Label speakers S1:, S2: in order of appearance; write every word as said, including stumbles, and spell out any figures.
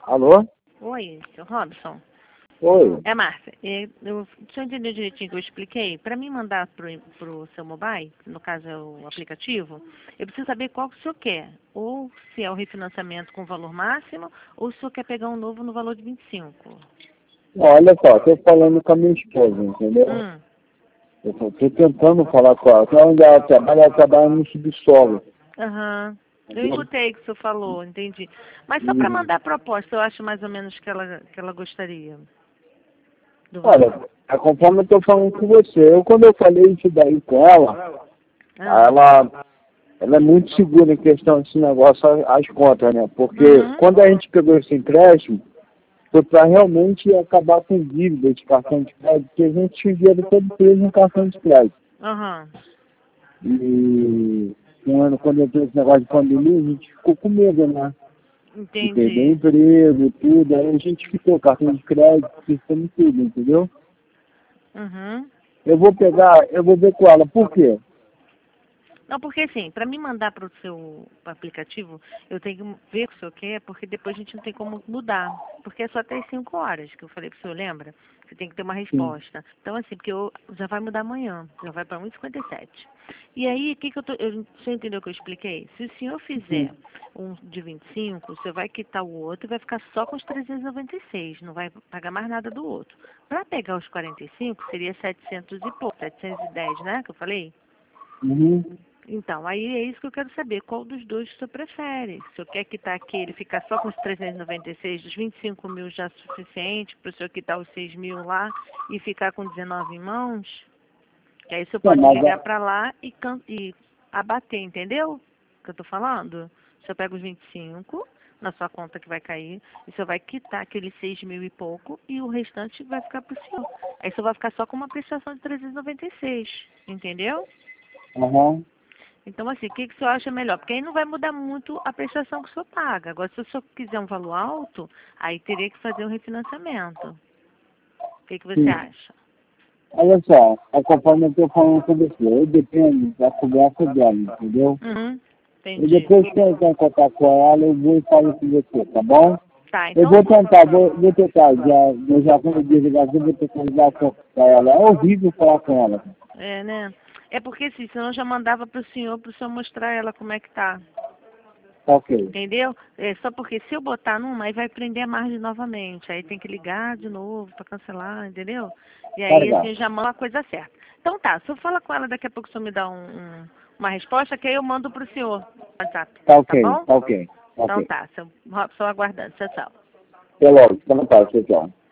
S1: Alô?
S2: Oi, seu Robson.
S1: Oi.
S2: É Márcia. É, eu, o senhor entendeu direitinho que eu expliquei? Para mim mandar para o seu mobile, no caso é o aplicativo, eu preciso saber qual que o senhor quer. Ou se é o refinanciamento com valor máximo, ou se o senhor quer pegar um novo no valor de vinte e cinco.
S1: Olha só, estou falando com a minha esposa, entendeu?
S2: Hum.
S1: Eu estou tentando falar com ela. Então, onde ela trabalha, ela trabalha no subsolo.
S2: Aham. Eu escutei o que o senhor falou, entendi. Mas só para mandar a proposta, eu acho mais ou menos que ela, que ela gostaria do valor.
S1: Olha, é conforme eu estou falando com você. Eu, quando eu falei isso daí com ela,
S2: Ah.
S1: ela, ela é muito segura em questão desse negócio, as, as contas, né? Porque
S2: Uhum.
S1: quando a gente pegou esse empréstimo, foi para realmente acabar com dívida de cartão de crédito, porque a gente tinha o dinheiro todo preso no cartão de crédito.
S2: Aham.
S1: E um ano, quando entrou esse negócio de pandemia, a gente ficou com medo, né? De perder
S2: Entendi.
S1: emprego e tudo. Aí a gente ficou cartão de crédito, fixando tudo, entendeu?
S2: Uhum.
S1: Eu vou pegar, eu vou ver com ela. Por quê?
S2: Não, porque assim, para me mandar para o seu aplicativo, eu tenho que ver o que o senhor quer, porque depois a gente não tem como mudar. Porque é só até as cinco horas que eu falei para o senhor, lembra? Você tem que ter uma
S1: Sim.
S2: resposta. Então, assim, porque eu, já vai mudar amanhã, já vai para um e cinquenta e sete. E aí, o que, que eu tô. Eu, o senhor entendeu o que eu expliquei? Se o senhor fizer
S1: Sim.
S2: um de vinte e cinco, o senhor vai quitar o outro e vai ficar só com os trezentos e noventa e seis, não vai pagar mais nada do outro. Para pegar os quarenta e cinco, seria setecentos e pouco, setecentos e dez, né? Que eu falei?
S1: Uhum.
S2: Então, aí é isso que eu quero saber. Qual dos dois o senhor prefere? Se o senhor quer quitar aquele, ficar só com os trezentos e noventa e seis, dos vinte e cinco mil já é suficiente para o senhor quitar os seis mil lá e ficar com dezenove em mãos? Que aí o senhor
S1: Não,
S2: pode
S1: mas
S2: ligar
S1: a-
S2: para lá e, can e abater, entendeu? O que eu estou falando? O senhor pega os vinte e cinco na sua conta que vai cair, e o senhor vai quitar aqueles seis mil e pouco e o restante vai ficar para o senhor. Aí o senhor vai ficar só com uma prestação de trezentos e noventa e seis, entendeu?
S1: Aham.
S2: Então, assim, o que, que o senhor acha melhor? Porque aí não vai mudar muito a prestação que o senhor paga. Agora, se o senhor quiser um valor alto, aí teria que fazer um refinanciamento. O que, que você
S1: Sim.
S2: acha?
S1: Olha só, é conforme eu estou falando com você. Eu dependo da conversa dela, entendeu?
S2: Uhum,
S1: E
S2: entendi.
S1: depois que eu entrar em contato com ela, eu vou e falo com você, tá bom?
S2: Tá,
S1: Eu
S2: então,
S1: vou tentar, vou, vou tentar, já, eu já quando eu desligar, eu vou tentar ligar com ela. É horrível falar com ela.
S2: é, né? É porque, assim, senão eu já mandava pro senhor, pro senhor mostrar ela como é que tá.
S1: Tá ok.
S2: Entendeu? É só porque se eu botar numa, aí vai prender a margem novamente. Aí tem que ligar de novo para cancelar, entendeu? E aí
S1: Carregar.
S2: assim eu já mando a coisa certa. Então tá, se eu falar com ela daqui a pouco, o senhor me dá um, um- uma resposta, que aí eu mando pro senhor no WhatsApp.
S1: Tá
S2: Tá
S1: ok,
S2: bom?
S1: tá ok. Tá
S2: Então
S1: ok.
S2: tá, seu Robson aguardando. Tchau, tchau.
S1: Até logo, fica no paz, tchau, tchau.